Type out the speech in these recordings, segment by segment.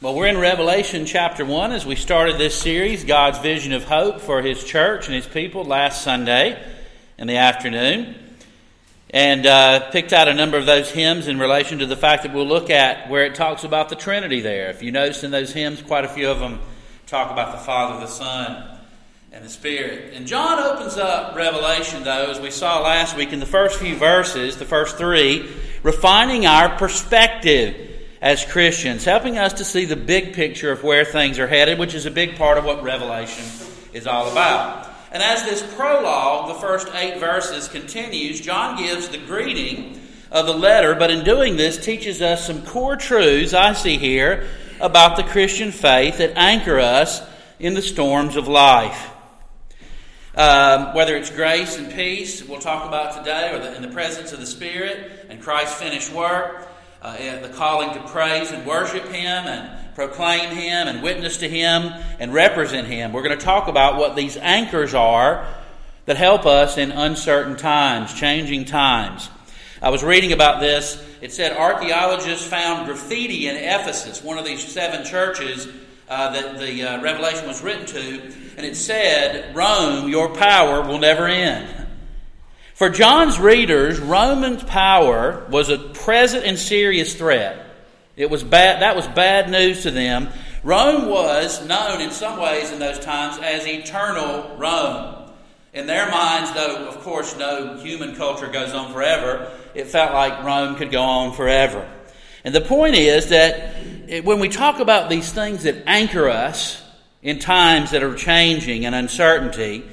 Well, we're in Revelation chapter 1 as we started this series, God's Vision of Hope for His church and His people, last Sunday in the afternoon. And picked out a number of those hymns in relation to the fact that we'll look at where it talks about the Trinity there. If you notice in those hymns, quite a few of them talk about the Father, the Son, and the Spirit. And John opens up Revelation, though, as we saw last week in the first few verses, the first three, refining our perspective as Christians, helping us to see the big picture of where things are headed, which is a big part of what Revelation is all about. And as this prologue, the first 8 verses, continues, John gives the greeting of the letter, but in doing this teaches us some core truths, I see here, about the Christian faith that anchor us in the storms of life. Whether it's grace and peace, we'll talk about today, or in the presence of the Spirit and Christ's finished work, the calling to praise and worship Him and proclaim Him and witness to Him and represent Him. We're going to talk about what these anchors are that help us in uncertain times, changing times. I was reading about this. It said archaeologists found graffiti in Ephesus, one of these 7 churches that the Revelation was written to, and it said, "Rome, your power will never end." For John's readers, Roman power was a present and serious threat. It was bad. That was bad news to them. Rome was known in some ways in those times as eternal Rome. In their minds, though, of course, no human culture goes on forever, it felt like Rome could go on forever. And the point is that when we talk about these things that anchor us in times that are changing and uncertainty,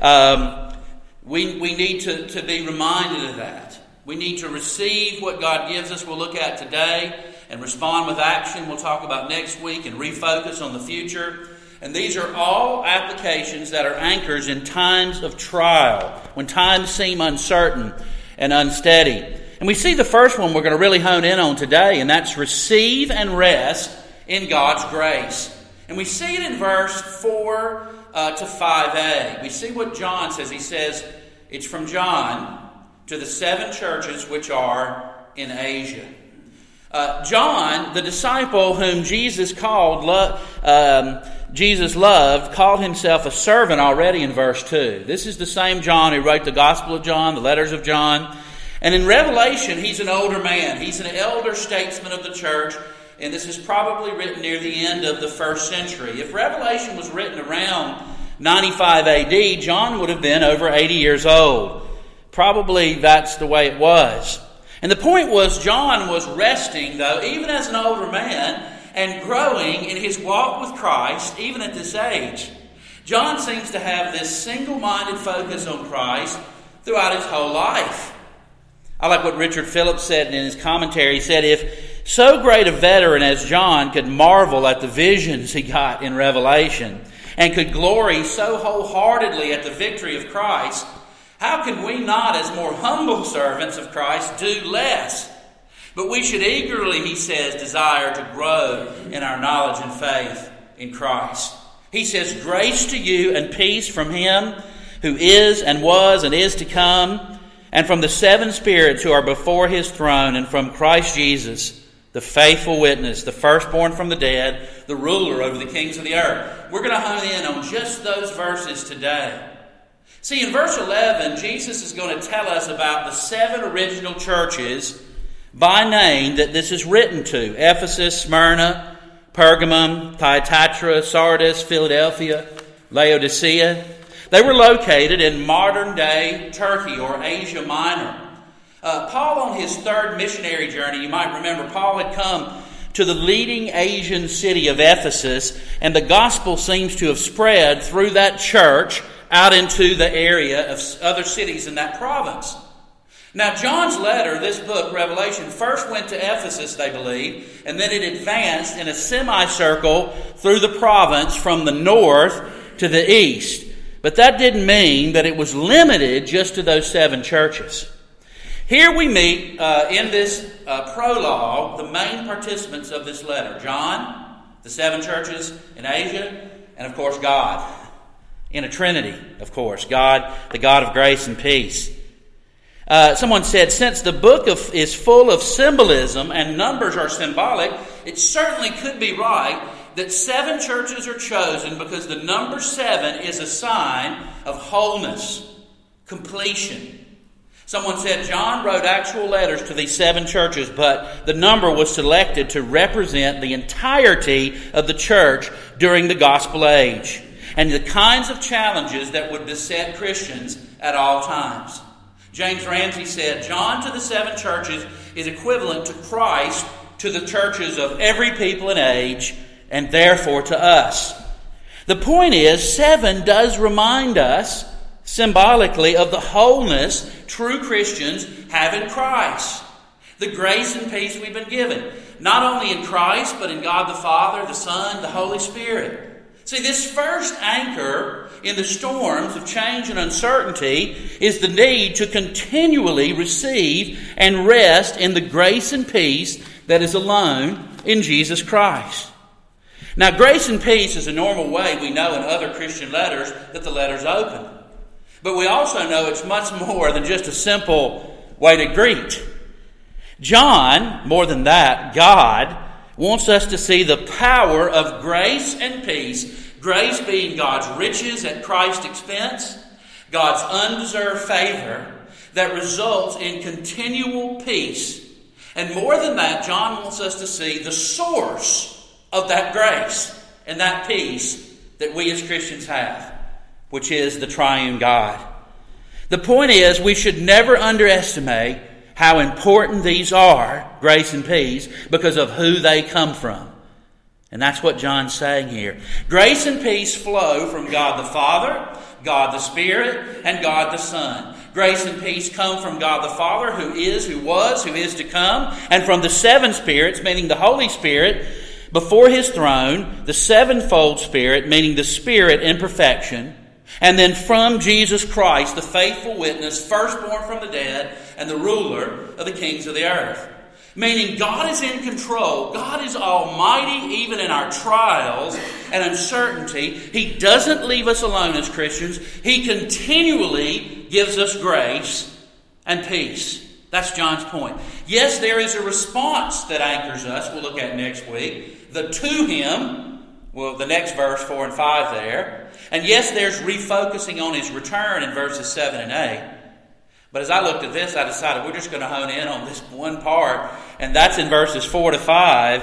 we need to be reminded of that. We need to receive what God gives us. We'll look at today and respond with action. We'll talk about next week and refocus on the future. And these are all applications that are anchors in times of trial, when times seem uncertain and unsteady. And we see the first one we're going to really hone in on today, and that's receive and rest in God's grace. And we see it in verse 4 to 5a. We see what John says. He says, it's from John to the 7 churches which are in Asia. John, the disciple whom Jesus loved, called himself a servant already in verse 2. This is the same John who wrote the Gospel of John, the letters of John. And in Revelation, he's an older man. He's an elder statesman of the church. And this is probably written near the end of the 1st century. If Revelation was written around 95 AD, John would have been over 80 years old. Probably that's the way it was. And the point was, John was resting, though, even as an older man, and growing in his walk with Christ, even at this age. John seems to have this single-minded focus on Christ throughout his whole life. I like what Richard Phillips said in his commentary. He said, if so great a veteran as John could marvel at the visions he got in Revelation and could glory so wholeheartedly at the victory of Christ, how can we not, as more humble servants of Christ, do less? But we should eagerly, he says, desire to grow in our knowledge and faith in Christ. He says, grace to you and peace from Him who is and was and is to come, and from the 7 spirits who are before His throne, and from Christ Jesus, the faithful witness, the firstborn from the dead, the ruler over the kings of the earth. We're going to hone in on just those verses today. See, in verse 11, Jesus is going to tell us about the 7 original churches by name that this is written to. Ephesus, Smyrna, Pergamum, Thyatira, Sardis, Philadelphia, Laodicea. They were located in modern-day Turkey or Asia Minor. Paul, on his 3rd missionary journey, you might remember, Paul had come to the leading Asian city of Ephesus, and the gospel seems to have spread through that church out into the area of other cities in that province. Now, John's letter, this book, Revelation, first went to Ephesus, they believe, and then it advanced in a semicircle through the province from the north to the east. But that didn't mean that it was limited just to those 7 churches. Here we meet, in this prologue, the main participants of this letter. John, the 7 churches in Asia, and of course God. In a Trinity, of course. God, the God of grace and peace. Someone said, since the book is full of symbolism and numbers are symbolic, it certainly could be right that 7 churches are chosen because the number 7 is a sign of wholeness, completion. Someone said John wrote actual letters to these 7 churches, but the number was selected to represent the entirety of the church during the gospel age and the kinds of challenges that would beset Christians at all times. James Ramsey said, John to the 7 churches is equivalent to Christ to the churches of every people and age, and therefore to us. The point is, 7 does remind us symbolically of the wholeness true Christians have in Christ. The grace and peace we've been given, not only in Christ, but in God the Father, the Son, the Holy Spirit. See, this first anchor in the storms of change and uncertainty is the need to continually receive and rest in the grace and peace that is alone in Jesus Christ. Now, grace and peace is a normal way we know in other Christian letters that the letters open. But we also know it's much more than just a simple way to greet. John, more than that, God, wants us to see the power of grace and peace. Grace being God's riches at Christ's expense, God's undeserved favor that results in continual peace. And more than that, John wants us to see the source of that grace and that peace that we as Christians have, which is the triune God. The point is, we should never underestimate how important these are, grace and peace, because of who they come from. And that's what John's saying here. Grace and peace flow from God the Father, God the Spirit, and God the Son. Grace and peace come from God the Father, who is, who was, who is to come, and from the 7 spirits, meaning the Holy Spirit, before His throne, the 7-fold Spirit, meaning the Spirit in perfection, and then from Jesus Christ, the faithful witness, firstborn from the dead, and the ruler of the kings of the earth. Meaning God is in control. God is almighty even in our trials and uncertainty. He doesn't leave us alone as Christians. He continually gives us grace and peace. That's John's point. Yes, there is a response that anchors us. We'll look at next week. The to Him, well, the next verse 4 and 5 there. And yes, there's refocusing on His return in verses 7 and 8. But as I looked at this, I decided we're just going to hone in on this one part, and that's in verses 4 to 5,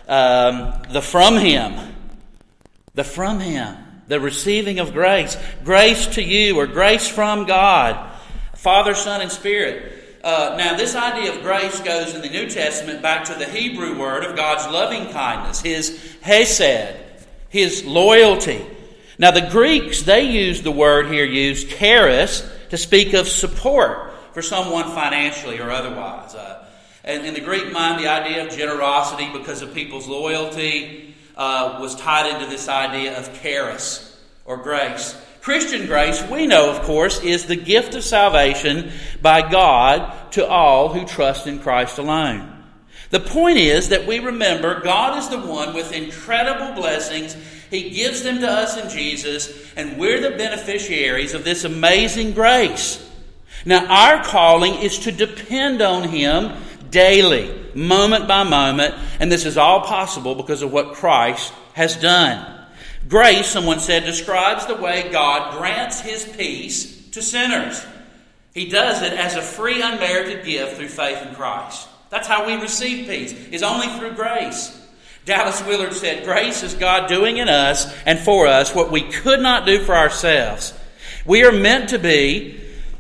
the from Him. The from Him. The receiving of grace. Grace to you, or grace from God. Father, Son, and Spirit. Now, this idea of grace goes in the New Testament back to the Hebrew word of God's loving kindness, His hesed, His loyalty. Now, the Greeks, they use the word here used, charis, to speak of support for someone financially or otherwise. And in the Greek mind, the idea of generosity because of people's loyalty was tied into this idea of charis, or grace. Christian grace, we know, of course, is the gift of salvation by God to all who trust in Christ alone. The point is that we remember God is the one with incredible blessings. He gives them to us in Jesus, and we're the beneficiaries of this amazing grace. Now, our calling is to depend on Him daily, moment by moment, and this is all possible because of what Christ has done. Grace, someone said, describes the way God grants His peace to sinners. He does it as a free, unmerited gift through faith in Christ. That's how we receive peace, is only through grace. Dallas Willard said, grace is God doing in us and for us what we could not do for ourselves. We are meant to be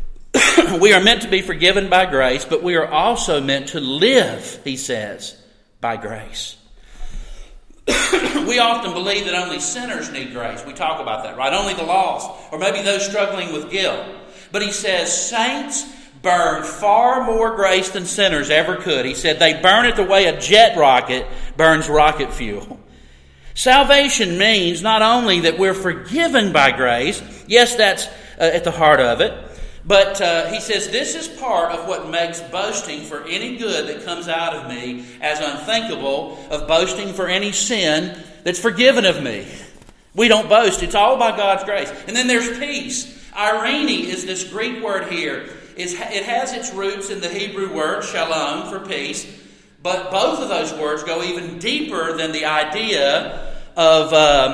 forgiven by grace, but we are also meant to live, he says, by grace. We often believe that only sinners need grace. We talk about that, right? Only the lost, or maybe those struggling with guilt. But he says saints burn far more grace than sinners ever could. He said they burn it the way a jet rocket burns rocket fuel. Salvation means not only that we're forgiven by grace, yes, that's at the heart of it, but he says this is part of what makes boasting for any good that comes out of me as unthinkable of boasting for any sin that's forgiven of me. We don't boast. It's all by God's grace. And then there's peace. Irene is this Greek word here. it has its roots in the Hebrew word shalom for peace, but both of those words go even deeper than the idea of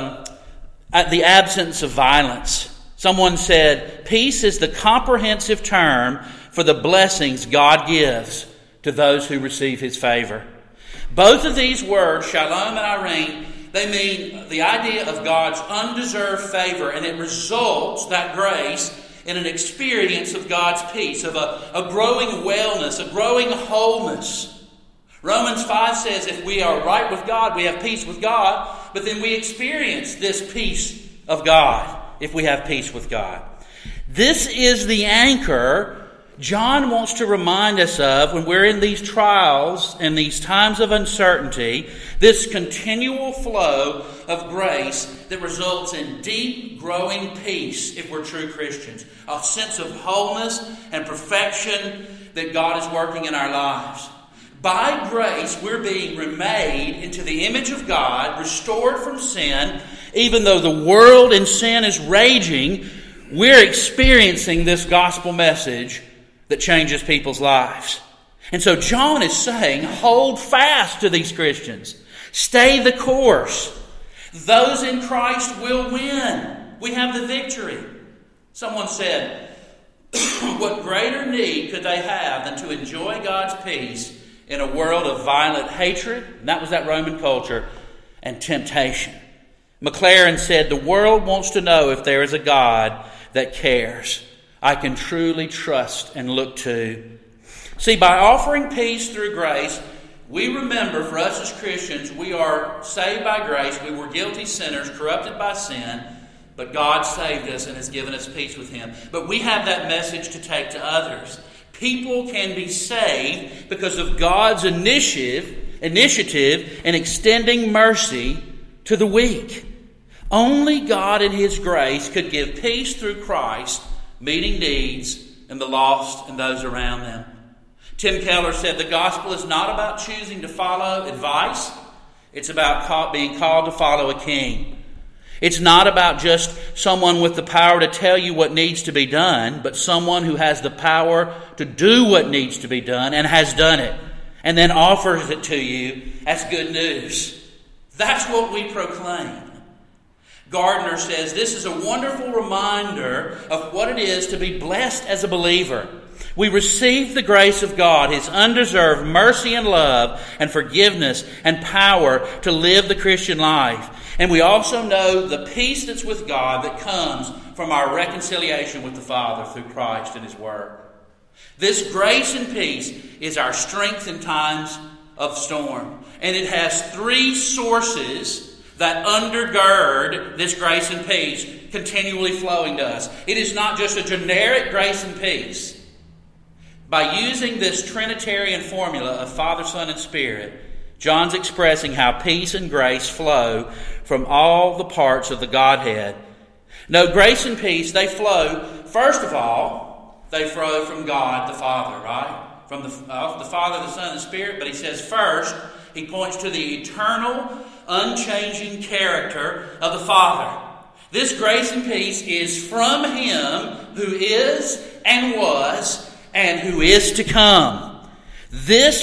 the absence of violence. Someone said, peace is the comprehensive term for the blessings God gives to those who receive His favor. Both of these words, shalom and irene, they mean the idea of God's undeserved favor, and it results, that grace, in an experience of God's peace, of a growing wellness, a growing wholeness. Romans 5 says if we are right with God, we have peace with God, but then we experience this peace of God if we have peace with God. This is the anchor John wants to remind us of when we're in these trials and these times of uncertainty, this continual flow of grace that results in deep, growing peace if we're true Christians. A sense of wholeness and perfection that God is working in our lives. By grace, we're being remade into the image of God, restored from sin. Even though the world in sin is raging, we're experiencing this gospel message that changes people's lives. And so John is saying, hold fast to these Christians. Stay the course. Those in Christ will win. We have the victory. Someone said, what greater need could they have than to enjoy God's peace in a world of violent hatred? And that was that Roman culture, and temptation. McLaren said, the world wants to know if there is a God that cares. I can truly trust and look to. See, by offering peace through grace, we remember for us as Christians, we are saved by grace. We were guilty sinners, corrupted by sin, but God saved us and has given us peace with Him. But we have that message to take to others. People can be saved because of God's initiative in extending mercy to the weak. Only God in His grace could give peace through Christ, meeting needs in the lost and those around them. Tim Keller said the gospel is not about choosing to follow advice. It's about being called to follow a king. It's not about just someone with the power to tell you what needs to be done, but someone who has the power to do what needs to be done and has done it, and then offers it to you as good news. That's what we proclaim. Gardner says this is a wonderful reminder of what it is to be blessed as a believer. We receive the grace of God, His undeserved mercy and love and forgiveness and power to live the Christian life. And we also know the peace that's with God that comes from our reconciliation with the Father through Christ and His Word. This grace and peace is our strength in times of storm. And it has three sources that undergird this grace and peace continually flowing to us. It is not just a generic grace and peace. By using this Trinitarian formula of Father, Son, and Spirit, John's expressing how peace and grace flow from all the parts of the Godhead. No, grace and peace, they flow, first of all, they flow from God the Father, right? From the Father, the Son, and the Spirit. But he says first, he points to the eternal, unchanging character of the Father. This grace and peace is from Him who is and was and who is to come. This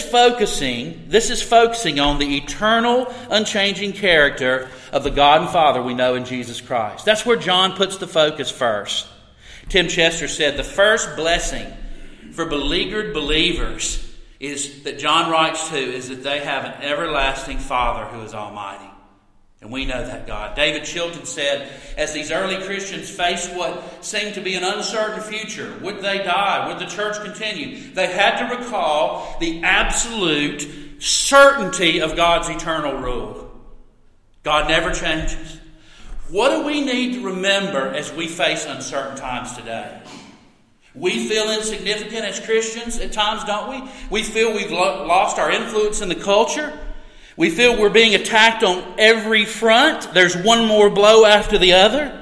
is focusing on the eternal, unchanging character of the God and Father we know in Jesus Christ. That's where John puts the focus first. Tim Chester said the first blessing for beleaguered believers is that John writes to is that they have an everlasting Father who is almighty. And we know that God. David Chilton said, as these early Christians faced what seemed to be an uncertain future, would they die? Would the church continue? They had to recall the absolute certainty of God's eternal rule. God never changes. What do we need to remember as we face uncertain times today? We feel insignificant as Christians at times, don't we? We feel we've lost our influence in the culture. We feel we're being attacked on every front. There's one more blow after the other.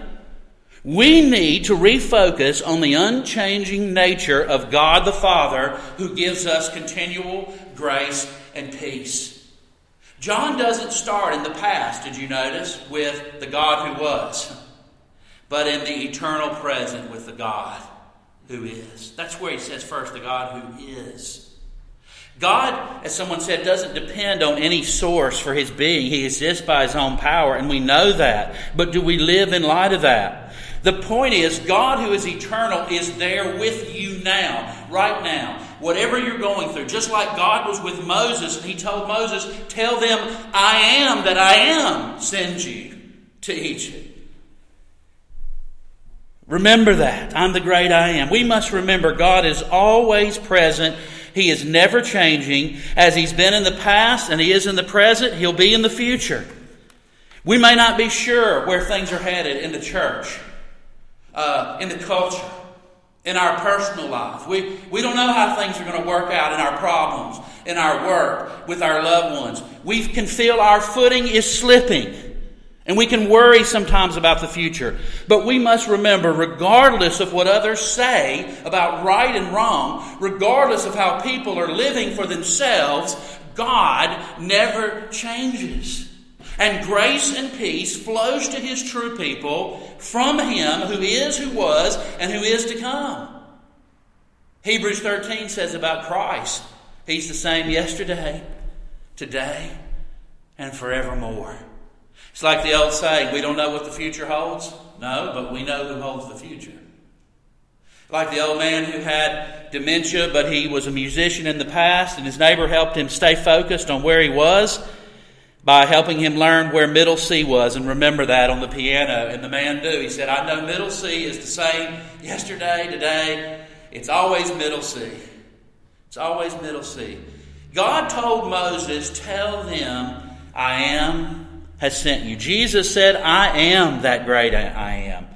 We need to refocus on the unchanging nature of God the Father who gives us continual grace and peace. John doesn't start in the past, did you notice, with the God who was, but in the eternal present with the God who is. That's where he says first, the God who is. God, as someone said, doesn't depend on any source for his being. He exists by his own power, and we know that. But do we live in light of that? The point is, God who is eternal is there with you now, right now. Whatever you're going through, just like God was with Moses, and he told Moses, tell them, I am that I am sends you to Egypt. Remember that. I'm the great I am. We must remember God is always present. He is never changing. As he's been in the past and he is in the present, he'll be in the future. We may not be sure where things are headed in the church, in the culture, in our personal life. We don't know how things are going to work out in our problems, in our work, with our loved ones. We can feel our footing is slipping. And we can worry sometimes about the future. But we must remember, regardless of what others say about right and wrong, regardless of how people are living for themselves, God never changes. And grace and peace flows to his true people from him who is, who was, and who is to come. Hebrews 13 says about Christ, he's the same yesterday, today, and forevermore. It's like the old saying, we don't know what the future holds. No, but we know who holds the future. Like the old man who had dementia, but he was a musician in the past, and his neighbor helped him stay focused on where he was by helping him learn where middle C was and remember that on the piano. And the man knew. He said, I know middle C is the same yesterday, today. It's always middle C. It's always middle C. God told Moses, tell them, I am has sent you. Jesus said, I am that great I am.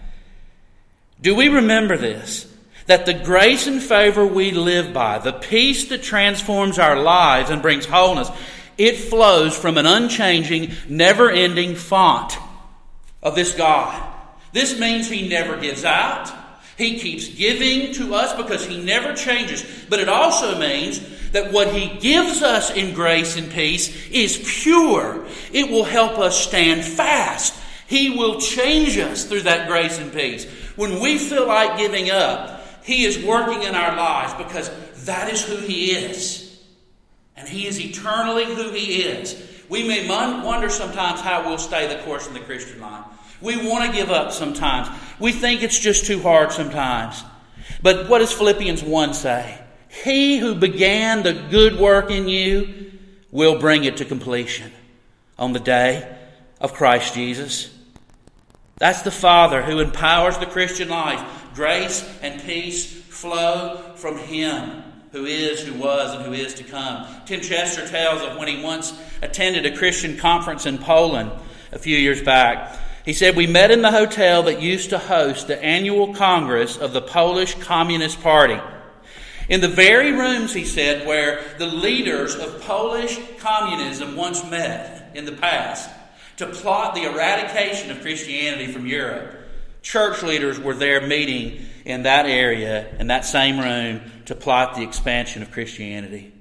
Do we remember this? That the grace and favor we live by, the peace that transforms our lives and brings wholeness, it flows from an unchanging, never-ending font of this God. This means he never gives out. He keeps giving to us because he never changes. But it also means that what he gives us in grace and peace is pure. It will help us stand fast. He will change us through that grace and peace. When we feel like giving up, he is working in our lives because that is who he is. And he is eternally who he is. We may wonder sometimes how we'll stay the course in the Christian life. We want to give up sometimes. We think it's just too hard sometimes. But what does Philippians 1 say? He who began the good work in you will bring it to completion on the day of Christ Jesus. That's the Father who empowers the Christian life. Grace and peace flow from him who is, who was, and who is to come. Tim Chester tells of when he once attended a Christian conference in Poland a few years back. He said, we met in the hotel that used to host the annual Congress of the Polish Communist Party. In the very rooms, he said, where the leaders of Polish communism once met in the past to plot the eradication of Christianity from Europe, church leaders were there meeting in that area, in that same room, to plot the expansion of Christianity.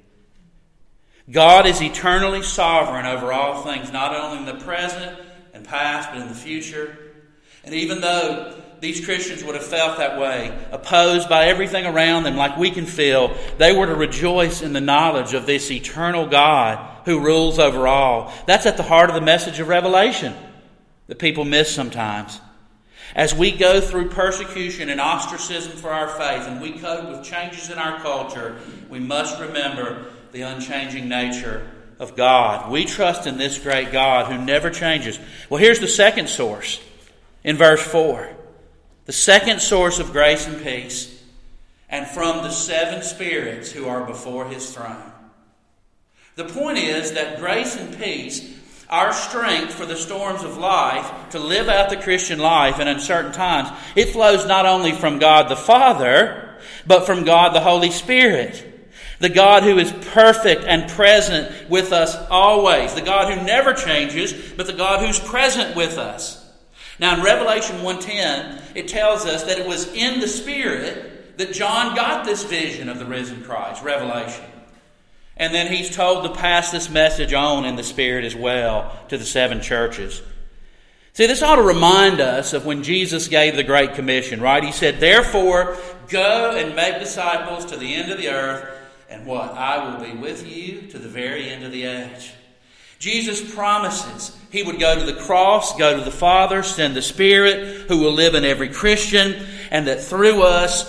God is eternally sovereign over all things, not only in the present and past, but in the future. And even though these Christians would have felt that way, opposed by everything around them like we can feel, they were to rejoice in the knowledge of this eternal God who rules over all. That's at the heart of the message of Revelation that people miss sometimes. As we go through persecution and ostracism for our faith, and we cope with changes in our culture, we must remember the unchanging nature of God. We trust in this great God who never changes. Well, here's the second source in verse 4. The second source of grace and peace, and from the 7 spirits who are before his throne. The point is that grace and peace, our strength for the storms of life, to live out the Christian life in uncertain times, it flows not only from God the Father, but from God the Holy Spirit. The God who is perfect and present with us always. The God who never changes, but the God who's present with us. Now in Revelation 1:10, it tells us that it was in the Spirit that John got this vision of the risen Christ, Revelation. And then he's told to pass this message on in the Spirit as well to the 7 churches. See, this ought to remind us of when Jesus gave the Great Commission, right? He said, therefore, go and make disciples to the end of the earth, and what? I will be with you to the very end of the age. Jesus promises He would go to the cross, go to the Father, send the Spirit who will live in every Christian, and that through us,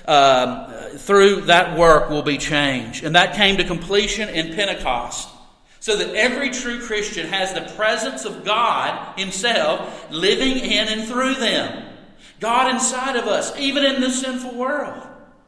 through that work will be changed. And that came to completion in Pentecost. So that every true Christian has the presence of God Himself living in and through them. God inside of us, even in this sinful world.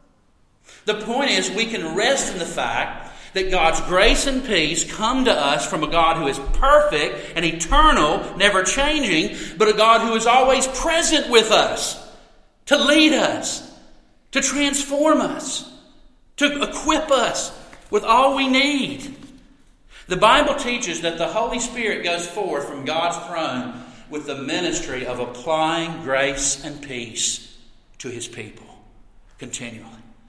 The point is, we can rest in the fact that God's grace and peace come to us from a God who is perfect and eternal, never changing, but a God who is always present with us, to lead us, to transform us, to equip us with all we need. The Bible teaches that the Holy Spirit goes forth from God's throne with the ministry of applying grace and peace to His people continually.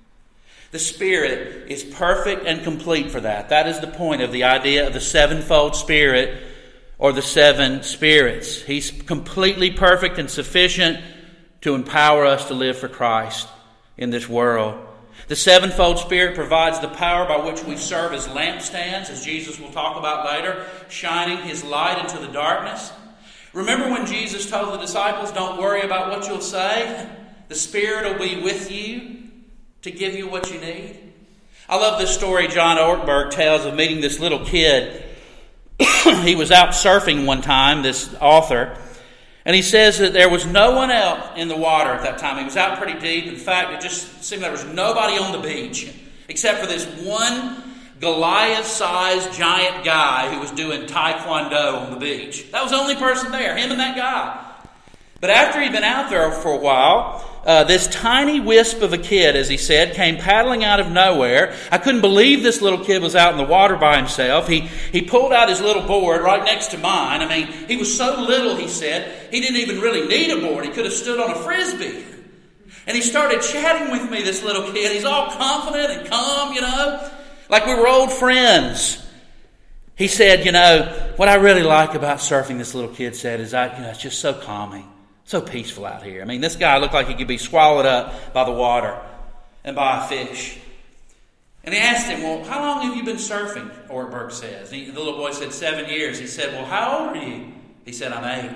The Spirit is perfect and complete for that. That is the point of the idea of the sevenfold Spirit or the seven spirits. He's completely perfect and sufficient to empower us to live for Christ in this world. The sevenfold Spirit provides the power by which we serve as lampstands, as Jesus will talk about later, shining His light into the darkness. Remember when Jesus told the disciples, don't worry about what you'll say. The Spirit will be with you to give you what you need. I love this story John Ortberg tells of meeting this little kid. He was out surfing one time, this author, and he says that there was no one else in the water at that time. He was out pretty deep. In fact, it just seemed there was nobody on the beach except for this one Goliath-sized giant guy who was doing taekwondo on the beach. That was the only person there, him and that guy. But after he'd been out there for a while, this tiny wisp of a kid, as he said, came paddling out of nowhere. I couldn't believe this little kid was out in the water by himself. He pulled out his little board right next to mine. I mean, he was so little, he said, he didn't even really need a board. He could have stood on a Frisbee. And he started chatting with me, this little kid. He's all confident and calm, like we were old friends. He said, what I really like about surfing, this little kid said, is it's just so calming. So peaceful out here. I mean, this guy looked like he could be swallowed up by the water and by a fish. And he asked him, well, how long have you been surfing? Ortberg says. The little boy said 7 years. He said, well, how old are you? He said, I'm 8.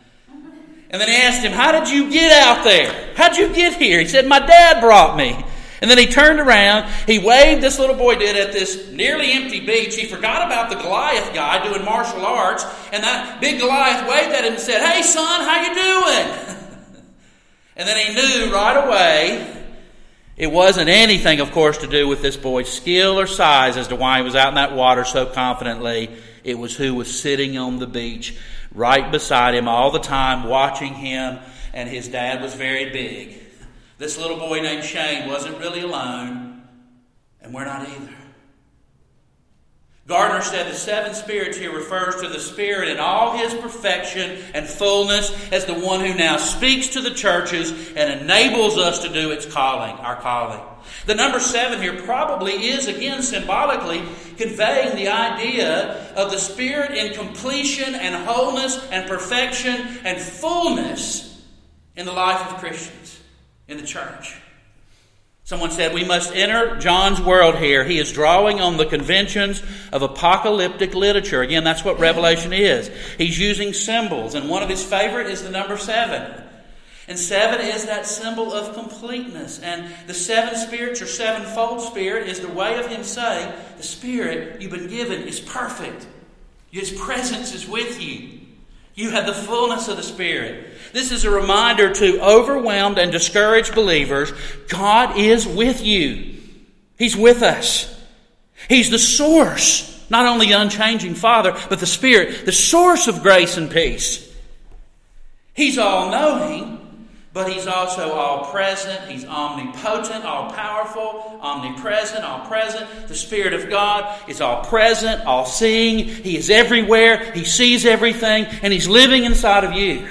And then he asked him, how did you get out there? How'd you get here? He said, my dad brought me. And then he turned around, he waved, this little boy did, at this nearly empty beach. He forgot about the Goliath guy doing martial arts, and that big Goliath waved at him and said, hey son, how you doing? And then he knew right away it wasn't anything, of course, to do with this boy's skill or size as to why he was out in that water so confidently. It was who was sitting on the beach right beside him all the time, watching him, and his dad was very big. This little boy named Shane wasn't really alone, and we're not either. Gardner said the seven spirits here refers to the Spirit in all His perfection and fullness as the one who now speaks to the churches and enables us to do our calling. The number 7 here probably is, again, symbolically conveying the idea of the Spirit in completion and wholeness and perfection and fullness in the life of Christians. In the church. Someone said we must enter John's world here. He is drawing on the conventions of apocalyptic literature. Again, that's what Revelation is. He's using symbols, and one of his favorite is the number 7. And 7 is that symbol of completeness. And the 7 spirits or sevenfold Spirit is the way of Him saying, the Spirit you've been given is perfect. His presence is with you. You have the fullness of the Spirit. This is a reminder to overwhelmed and discouraged believers, God is with you. He's with us. He's the source, not only the unchanging Father, but the Spirit, the source of grace and peace. He's all-knowing, but He's also all-present. He's omnipotent, all-powerful, omnipresent, all-present. The Spirit of God is all-present, all-seeing. He is everywhere. He sees everything, and He's living inside of you.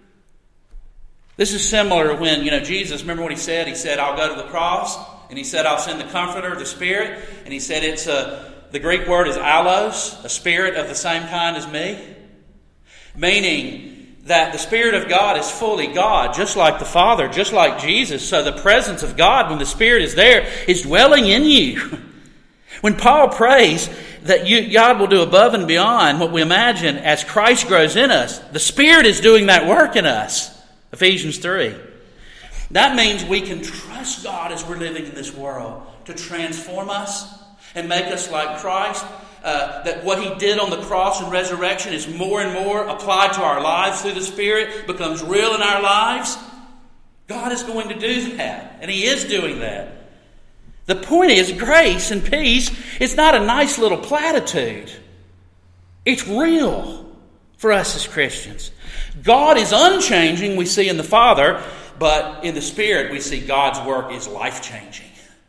This is similar to when, Jesus, remember what He said? He said, I'll go to the cross, and He said, I'll send the Comforter, the Spirit, and He said the Greek word is allos, a spirit of the same kind as me, meaning that the Spirit of God is fully God, just like the Father, just like Jesus. So the presence of God, when the Spirit is there, is dwelling in you. When Paul prays that God will do above and beyond what we imagine as Christ grows in us, the Spirit is doing that work in us. Ephesians 3. That means we can trust God as we're living in this world to transform us and make us like Christ. That what He did on the cross and resurrection is more and more applied to our lives through the Spirit, becomes real in our lives. God is going to do that, and He is doing that. The point is, grace and peace is not a nice little platitude. It's real for us as Christians. God is unchanging, we see in the Father, but in the Spirit we see God's work is life-changing.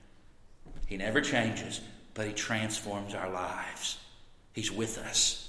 He never changes, but He transforms our lives. He's with us.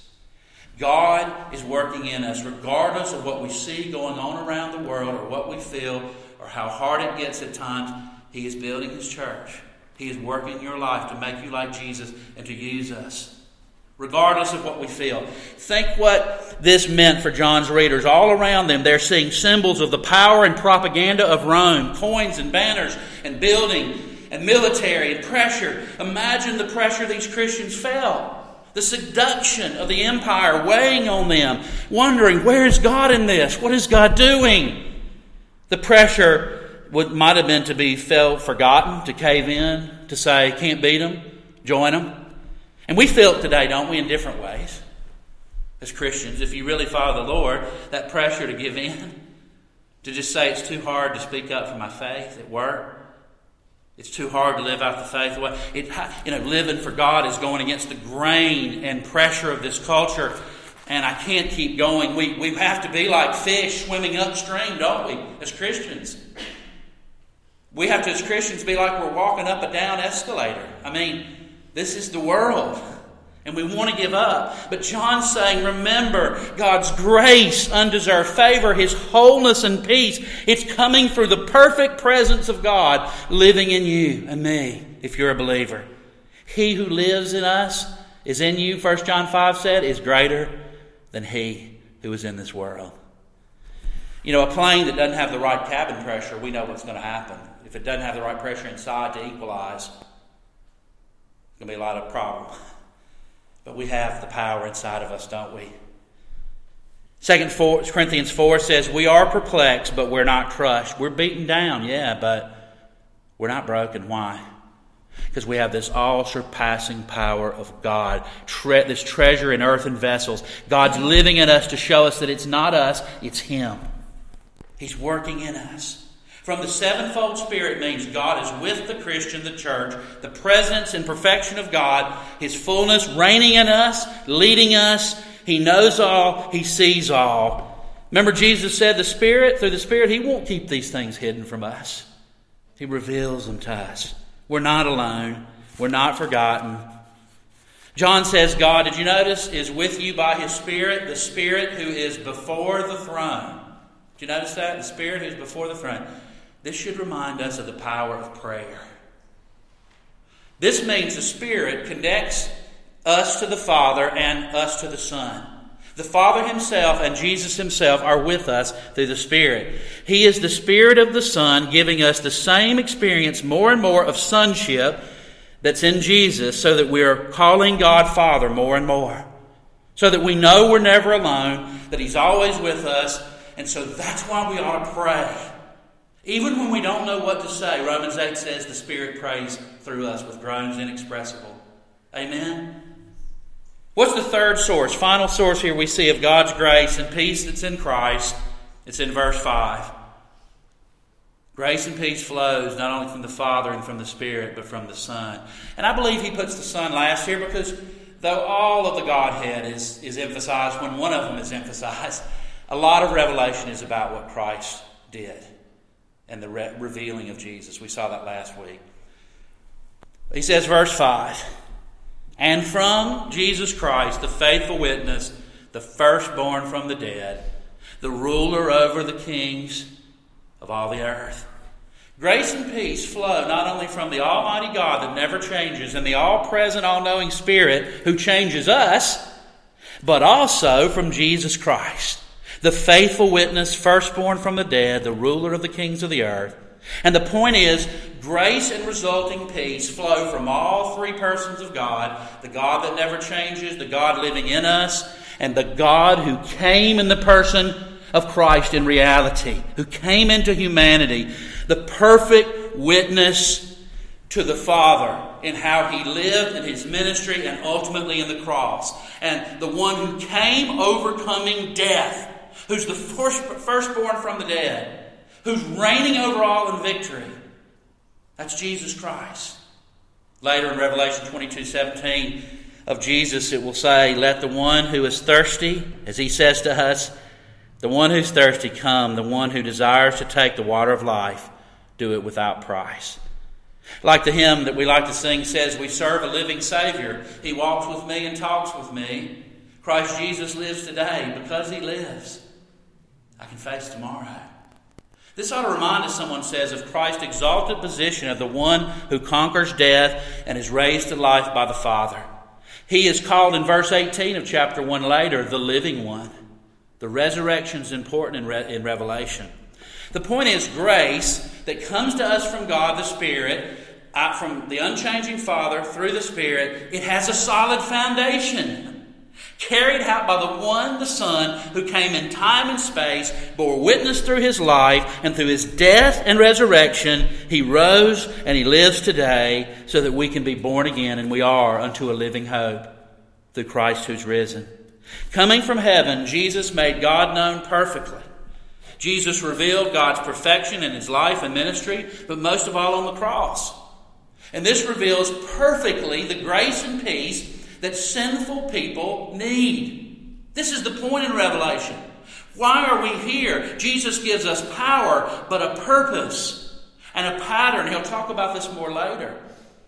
God is working in us regardless of what we see going on around the world or what we feel or how hard it gets at times. He is building His church. He is working in your life to make you like Jesus and to use us. Regardless of what we feel. Think what this meant for John's readers. All around them, they're seeing symbols of the power and propaganda of Rome. Coins and banners and building and military and pressure. Imagine the pressure these Christians felt. The seduction of the empire weighing on them. Wondering, where is God in this? What is God doing? The pressure might have been to be felt forgotten, to cave in, to say, can't beat them, join them. And we feel it today, don't we, in different ways. As Christians, if you really follow the Lord, that pressure to give in, to just say it's too hard to speak up for my faith at work. It's too hard to live out the faith. Living for God is going against the grain and pressure of this culture. And I can't keep going. We have to be like fish swimming upstream, don't we, as Christians? We have to, as Christians, be like we're walking up a down escalator. I mean, this is the world. And we want to give up. But John's saying, remember, God's grace, undeserved favor, His wholeness and peace. It's coming through the perfect presence of God living in you and me, if you're a believer. He who lives in us is in you, 1 John 5 said, is greater than he who is in this world. You know, a plane that doesn't have the right cabin pressure, we know what's going to happen. If it doesn't have the right pressure inside to equalize, there's going to be a lot of problems. But we have the power inside of us, don't we? 2 Corinthians 4 says, we are perplexed, but we're not crushed. We're beaten down, yeah, but we're not broken. Why? Because we have this all-surpassing power of God, this treasure in earthen vessels. God's living in us to show us that it's not us, it's Him. He's working in us. From the sevenfold Spirit means God is with the Christian, the church, the presence and perfection of God, His fullness reigning in us, leading us. He knows all, He sees all. Remember, Jesus said through the Spirit, He won't keep these things hidden from us. He reveals them to us. We're not alone. We're not forgotten. John says God, did you notice, is with you by His Spirit, the Spirit who is before the throne. Did you notice that? The Spirit who is before the throne. This should remind us of the power of prayer. This means the Spirit connects us to the Father and us to the Son. The Father Himself and Jesus Himself are with us through the Spirit. He is the Spirit of the Son, giving us the same experience more and more of sonship that's in Jesus, so that we're calling God Father more and more. So that we know we're never alone, that He's always with us, and so that's why we ought to pray. Even when we don't know what to say, Romans 8 says the Spirit prays through us with groans inexpressible. Amen? What's the third source, final source here we see of God's grace and peace that's in Christ? It's in verse 5. Grace and peace flows not only from the Father and from the Spirit, but from the Son. And I believe He puts the Son last here because though all of the Godhead is emphasized, when one of them is emphasized, a lot of revelation is about what Christ did and the revealing of Jesus. We saw that last week. He says, verse 5, and from Jesus Christ, the faithful witness, the firstborn from the dead, the ruler over the kings of all the earth. Grace and peace flow not only from the Almighty God that never changes and the all-present, all-knowing Spirit who changes us, but also from Jesus Christ, the faithful witness, firstborn from the dead, the ruler of the kings of the earth. And the point is, grace and resulting peace flow from all three persons of God, the God that never changes, the God living in us, and the God who came in the person of Christ in reality, who came into humanity, the perfect witness to the Father in how He lived in His ministry and ultimately in the cross. And the one who came overcoming death, who's the firstborn from the dead, who's reigning over all in victory. That's Jesus Christ. Later in Revelation 22:17 of Jesus, it will say, "Let the one who is thirsty," as He says to us, "the one who's thirsty come, the one who desires to take the water of life, do it without price." Like the hymn that we like to sing says, we serve a living Savior. He walks with me and talks with me. Christ Jesus lives today. Because He lives, I can face tomorrow. This ought to remind us, someone says, of Christ's exalted position of the one who conquers death and is raised to life by the Father. He is called in verse 18 of chapter 1 later, the living one. The resurrection is important in Revelation. The point is, grace that comes to us from God the Spirit, from the unchanging Father through the Spirit, it has a solid foundation. Carried out by the one, the Son, who came in time and space, bore witness through His life, and through His death and resurrection, He rose and He lives today so that we can be born again, and we are unto a living hope through Christ who's risen. Coming from heaven, Jesus made God known perfectly. Jesus revealed God's perfection in His life and ministry, but most of all on the cross. And this reveals perfectly the grace and peace that sinful people need. This is the point in Revelation. Why are we here? Jesus gives us power, but a purpose and a pattern. He'll talk about this more later.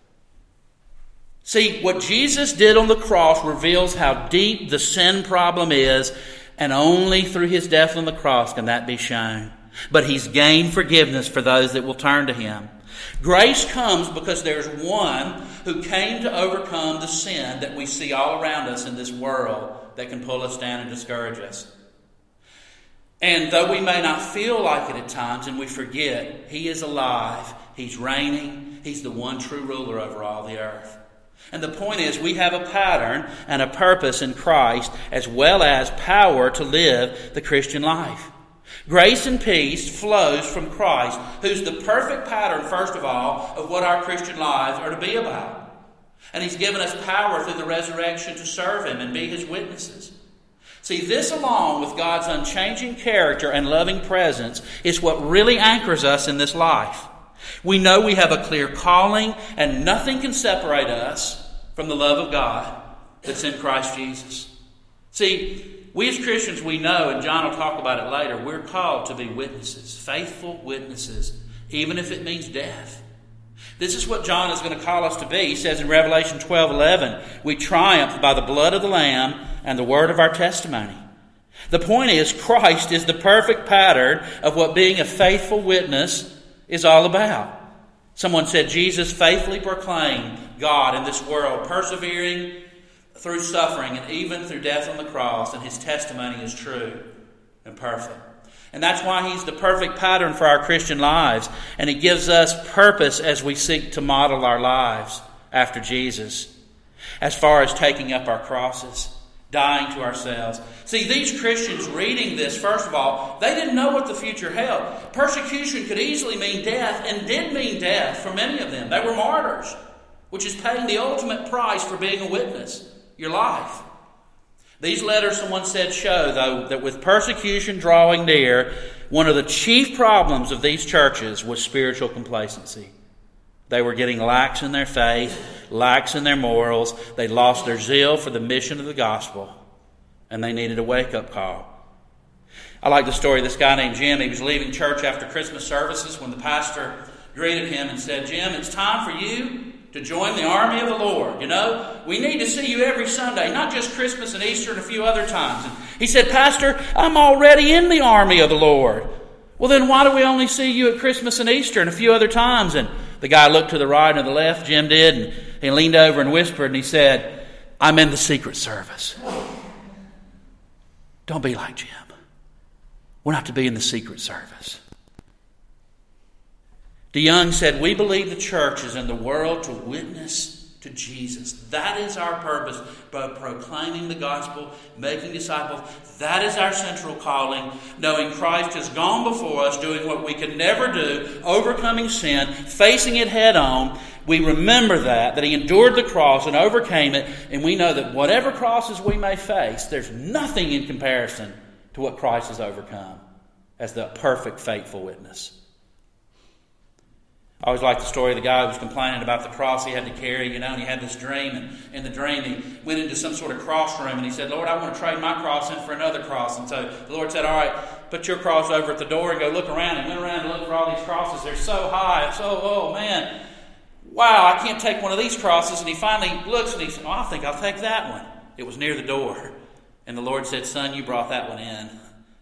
See, what Jesus did on the cross reveals how deep the sin problem is, and only through His death on the cross can that be shown. But He's gained forgiveness for those that will turn to Him. Grace comes because there's one who came to overcome the sin that we see all around us in this world that can pull us down and discourage us. And though we may not feel like it at times and we forget, He is alive, He's reigning, He's the one true ruler over all the earth. And the point is, we have a pattern and a purpose in Christ, as well as power to live the Christian life. Grace and peace flows from Christ, who's the perfect pattern, first of all, of what our Christian lives are to be about. And He's given us power through the resurrection to serve Him and be His witnesses. See, this along with God's unchanging character and loving presence is what really anchors us in this life. We know we have a clear calling, and nothing can separate us from the love of God that's in Christ Jesus. See, we as Christians, we know, and John will talk about it later, we're called to be witnesses, faithful witnesses, even if it means death. This is what John is going to call us to be. He says in Revelation 12:11, we triumph by the blood of the Lamb and the word of our testimony. The point is, Christ is the perfect pattern of what being a faithful witness is all about. Someone said Jesus faithfully proclaimed God in this world, persevering through suffering and even through death on the cross, and His testimony is true and perfect. And that's why He's the perfect pattern for our Christian lives, and He gives us purpose as we seek to model our lives after Jesus, as far as taking up our crosses, dying to ourselves. See, these Christians reading this, first of all, they didn't know what the future held. Persecution could easily mean death, and did mean death for many of them. They were martyrs, which is paying the ultimate price for being a witness, your life. These letters, someone said, show, though, that with persecution drawing near, one of the chief problems of these churches was spiritual complacency. They were getting lax in their faith, lax in their morals. They lost their zeal for the mission of the gospel, and they needed a wake-up call. I like the story of this guy named Jim. He was leaving church after Christmas services when the pastor greeted him and said, "Jim, it's time for you to join the army of the Lord. You know, we need to see you every Sunday, not just Christmas and Easter and a few other times." And he said, "Pastor, I'm already in the army of the Lord." "Well, then why do we only see you at Christmas and Easter and a few other times?" And the guy looked to the right and the left, Jim did, and he leaned over and whispered, and he said, "I'm in the Secret Service." Don't be like Jim. We're not to be in the secret service. DeYoung said, we believe the church is in the world to witness to Jesus. That is our purpose, by proclaiming the gospel, making disciples. That is our central calling, knowing Christ has gone before us, doing what we could never do, overcoming sin, facing it head on. We remember that He endured the cross and overcame it, and we know that whatever crosses we may face, there's nothing in comparison to what Christ has overcome as the perfect, faithful witness. I always like the story of the guy who was complaining about the cross he had to carry, and he had this dream, and in the dream he went into some sort of cross room, and he said, Lord, I want to trade my cross in for another cross. And so the Lord said, all right, put your cross over at the door and go look around. And went around and looked for all these crosses. They're so high, oh man, wow, I can't take one of these crosses. And he finally looks and he said, I think I'll take that one. It was near the door. And the Lord said, son, you brought that one in.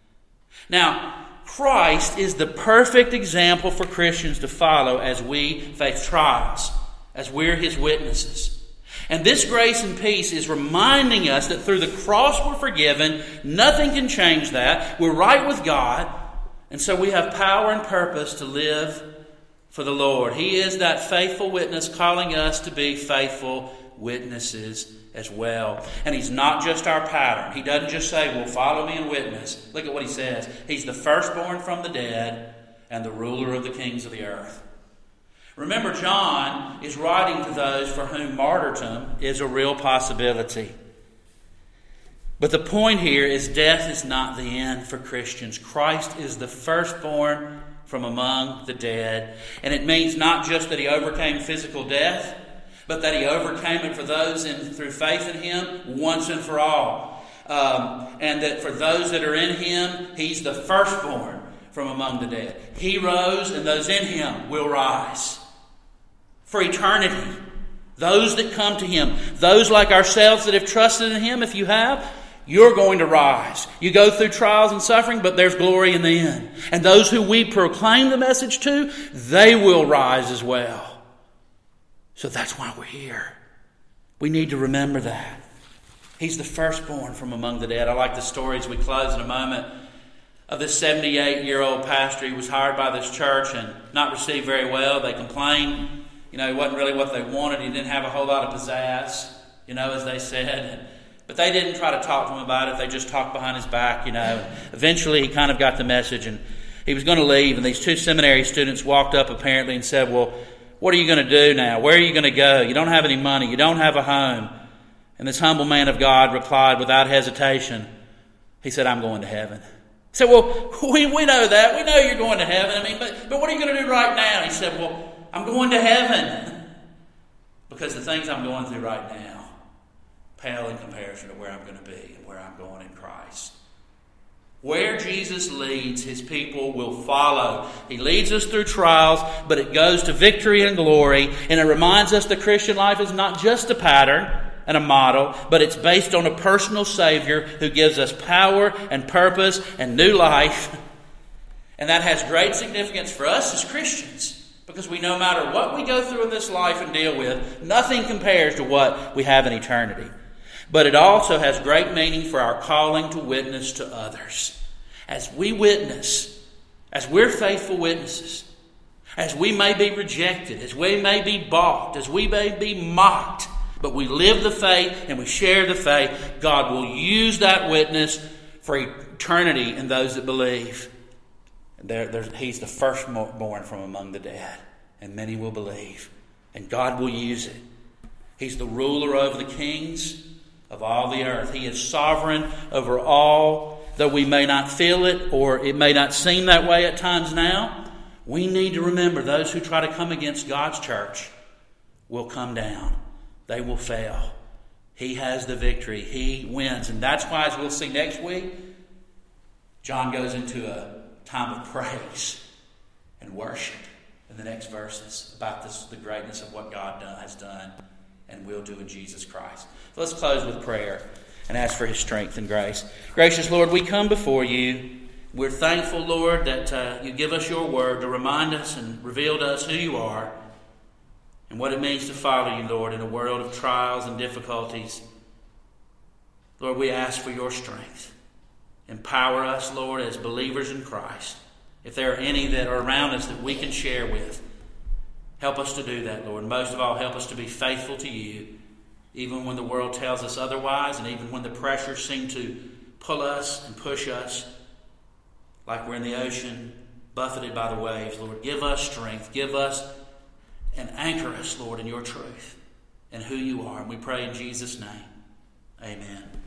Now, Christ is the perfect example for Christians to follow as we face trials, as we're His witnesses. And this grace and peace is reminding us that through the cross we're forgiven. Nothing can change that. We're right with God. And so we have power and purpose to live for the Lord. He is that faithful witness calling us to be faithful witnesses as well. And He's not just our pattern. He doesn't just say, well, follow me and witness. Look at what He says. He's the firstborn from the dead and the ruler of the kings of the earth. Remember, John is writing to those for whom martyrdom is a real possibility. But the point here is death is not the end for Christians. Christ is the firstborn from among the dead. And it means not just that He overcame physical death, but that He overcame it for those through faith in Him once and for all. And that for those that are in Him, He's the firstborn from among the dead. He rose, and those in Him will rise. For eternity, those that come to Him, those like ourselves that have trusted in Him, if you have, you're going to rise. You go through trials and suffering, but there's glory in the end. And those who we proclaim the message to, they will rise as well. So that's why we're here. We need to remember that. He's the firstborn from among the dead. I like the story as we close in a moment of this 78-year-old pastor. He was hired by this church and not received very well. They complained. He wasn't really what they wanted. He didn't have a whole lot of pizzazz, as they said. But they didn't try to talk to him about it. They just talked behind his back, Eventually he kind of got the message, and he was going to leave. And these two seminary students walked up apparently and said, well, what are you going to do now? Where are you going to go? You don't have any money. You don't have a home. And this humble man of God replied without hesitation. He said, I'm going to heaven. He said, well, we know that. We know you're going to heaven. But what are you going to do right now? He said, well, I'm going to heaven. Because the things I'm going through right now pale in comparison to where I'm going to be and where I'm going in Christ. Where Jesus leads, His people will follow. He leads us through trials, but it goes to victory and glory. And it reminds us the Christian life is not just a pattern and a model, but it's based on a personal Savior who gives us power and purpose and new life. And that has great significance for us as Christians, because we no matter what we go through in this life and deal with, nothing compares to what we have in eternity. But it also has great meaning for our calling to witness to others. As we witness, as we're faithful witnesses, as we may be rejected, as we may be balked, as we may be mocked, but we live the faith and we share the faith, God will use that witness for eternity in those that believe. He's the firstborn from among the dead, and many will believe, and God will use it. He's the ruler over the kings of all the earth. He is sovereign over all. Though we may not feel it, or it may not seem that way at times now, we need to remember those who try to come against God's church will come down. They will fail. He has the victory. He wins. And that's why, as we'll see next week, John goes into a time of praise and worship in the next verses about the greatness of what God has done and will do in Jesus Christ. So let's close with prayer and ask for His strength and grace. Gracious Lord, we come before You. We're thankful, Lord, that You give us Your word to remind us and reveal to us who You are and what it means to follow You, Lord, in a world of trials and difficulties. Lord, we ask for Your strength. Empower us, Lord, as believers in Christ. If there are any that are around us that we can share with, help us to do that, Lord. Most of all, help us to be faithful to you, even when the world tells us otherwise, and even when the pressures seem to pull us and push us like we're in the ocean, buffeted by the waves. Lord, give us strength. Give us and anchor us, Lord, in your truth and who you are. And we pray in Jesus' name. Amen.